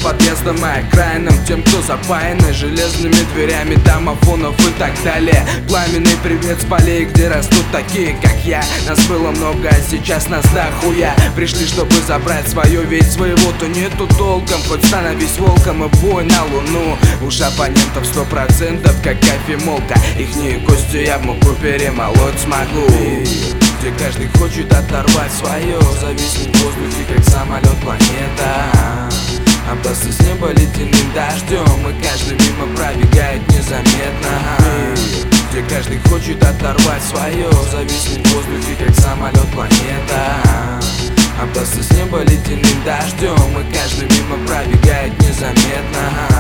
подъездом и окраинам, тем, кто запаяны железными дверями домофонов и так далее. Пламенный привет с полей, где растут такие, как я. Нас было много, а сейчас нас дохуя. Пришли, чтобы забрать свое, ведь своего-то нету толком. Хоть становись волком и бой на луну. Уж оппонентов 100%, как кофемолка. Ихние кости я в муку перемолоть смогу. Где каждый хочет оторвать свое, зависнуть в воздухе, как самолет планета. Области с неба ледяным дождем, и каждый мимо пробегает незаметно. Где каждый хочет оторвать свое, зависнуть в воздухе, как самолет планета. Области с неба ледяным дождем, и каждый мимо пробегает незаметно.